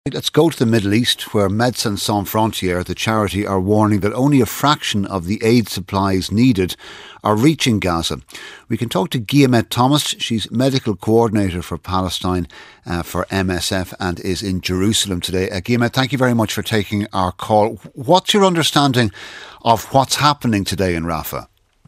Let's go to the Middle East, where Médecins Sans Frontières, the charity, are warning that only a fraction of the aid supplies needed are reaching Gaza. We can talk to Guillemette Thomas. She's medical coordinator for Palestine for MSF and is in Jerusalem today. Guillemette, thank you very much for taking our call. What's your understanding of what's happening today in Rafah?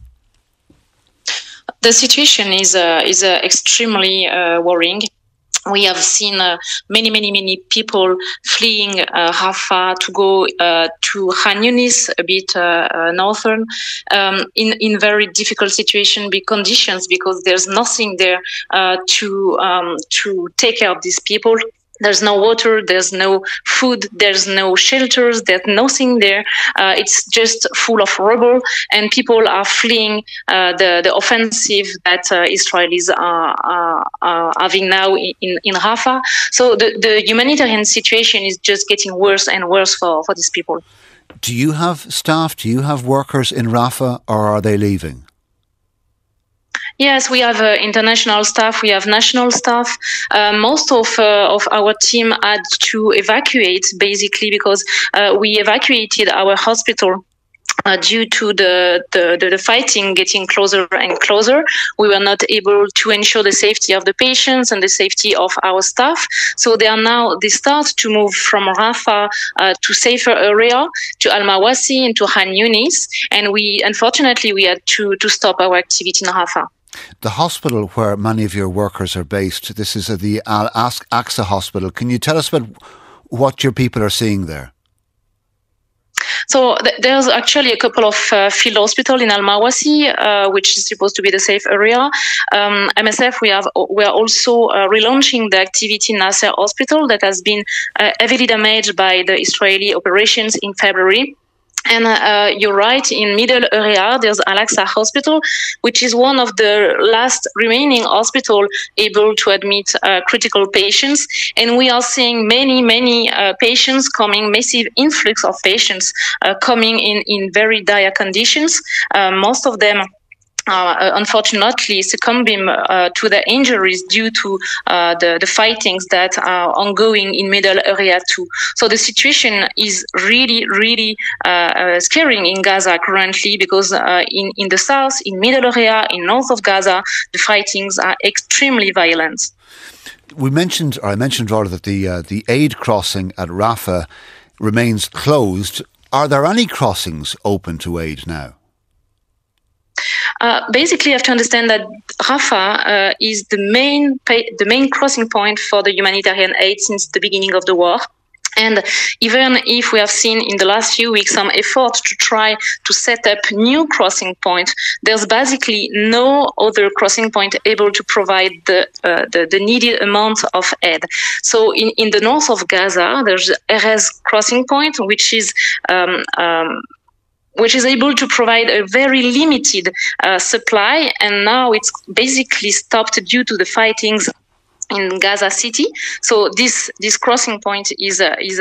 The situation is extremely worrying. We have seen many people fleeing Rafah to go to Khan Yunis, a bit northern, in very difficult conditions because there's nothing there to take care of these people. There's no water, there's no food, there's no shelters, there's nothing there. It's just full of rubble, and people are fleeing the offensive that Israelis are having now in Rafah. So the humanitarian situation is just getting worse and worse for these people. Do you have staff? Do you have workers in Rafah, or are they leaving? Yes, we have international staff. We have national staff. Most of our team had to evacuate, basically, because we evacuated our hospital due to the fighting getting closer and closer. We were not able to ensure the safety of the patients and the safety of our staff. So they start to move from Rafah to safer area, to Al Mawasi and to Khan Yunis. And unfortunately, we had to stop our activity in Rafah. The hospital where many of your workers are based, this is at the Al-Aqsa Hospital. Can you tell us about what your people are seeing there? So there's actually a couple of field hospitals in Al Mawasi, which is supposed to be the safe area. MSF, we are also relaunching the activity in Nasser Hospital that has been heavily damaged by the Israeli operations in February. And you're right, in middle area, there's Al-Aqsa Hospital, which is one of the last remaining hospital able to admit critical patients. And we are seeing many patients coming, massive influx of patients coming in very dire conditions. Most of them unfortunately succumbing to the injuries due to the fightings that are ongoing in middle area too. So the situation is really scaring in Gaza currently, because in the south, in middle area, in north of Gaza, the fightings are extremely violent. I mentioned rather that the aid crossing at Rafah remains closed. Are there any crossings open to aid now? Basically, you have to understand that Rafah is the main crossing point for the humanitarian aid since the beginning of the war. And even if we have seen in the last few weeks some effort to try to set up new crossing points, there's basically no other crossing point able to provide the needed amount of aid. So in the north of Gaza, there's Erez crossing point, which is able to provide a very limited supply, and now it's basically stopped due to the fightings in Gaza City. So this crossing point is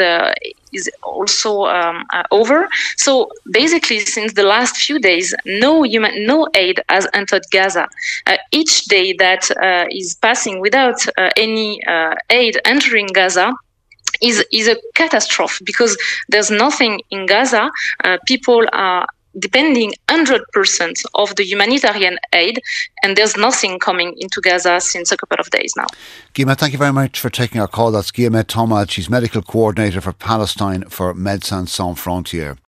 also over. So basically, since the last few days, no aid has entered Gaza. Each day that is passing without any aid entering Gaza is a catastrophe, because there's nothing in Gaza. People are depending 100% of the humanitarian aid, and there's nothing coming into Gaza since a couple of days now. Guillemette, thank you very much for taking our call. That's Guillemette Thomas. She's medical coordinator for Palestine for Médecins Sans Frontières.